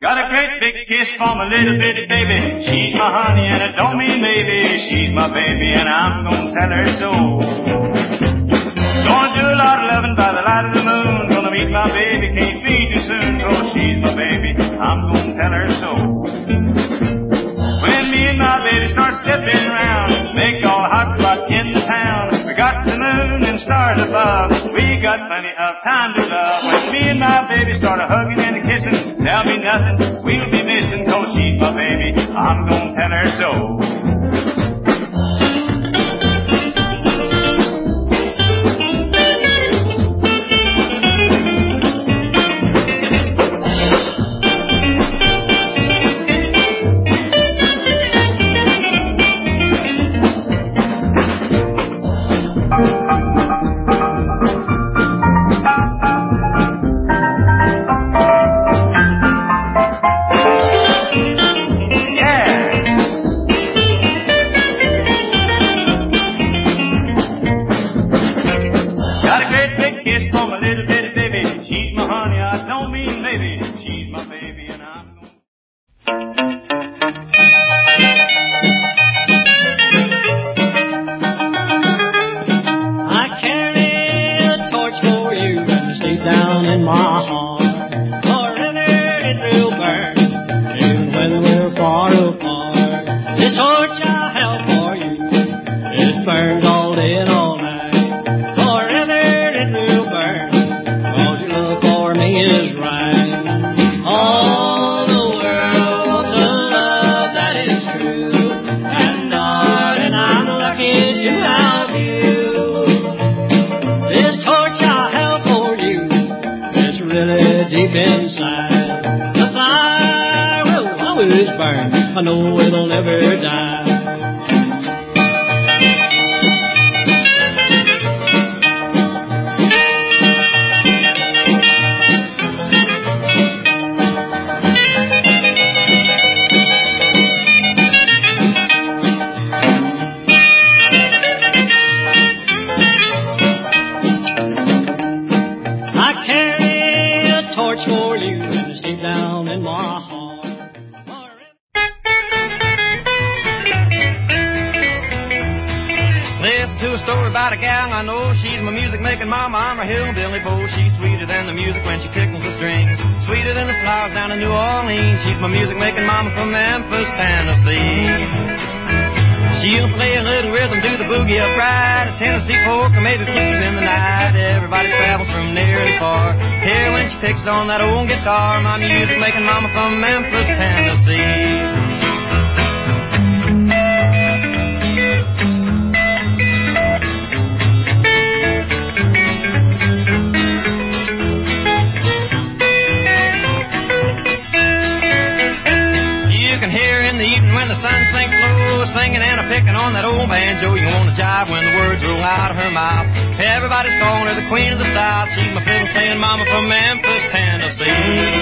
Got a great big kiss for my little bitty baby. She's my honey and I don't mean maybe. She's my baby and I'm gonna tell her so. Gonna do a lot of loving by the light of the moon. Gonna meet my baby, can't be too soon. Cause she's my baby, I'm gonna tell her so. When me and my baby start stepping around, make all hot spot in the town. We got the moon and stars above. We got plenty of time to love. When me and my baby start a hugging and a kissing, there'll be nothing we'll be missing. Cause she's my baby, I'm gonna tell her so. I know it'll never die. I carry a torch for you and stay down in my heart. Story about a gal I know. She's my music-making mama. I'm her hillbilly beau. She's sweeter than the music when she tickles the strings, sweeter than the flowers down in New Orleans. She's my music-making mama from Memphis, Tennessee. She'll play a little rhythm, do the boogie upright, a Tennessee polka, maybe blues in the night. Everybody travels from near and far. Here when she picks on that old guitar, my music-making mama from Memphis, Tennessee. When the sun sinks low, singing and a picking on that old banjo. You wanna jive when the words roll out of her mouth. Everybody's calling her the queen of the South. She's my fiddle playing mama from Memphis, Tennessee.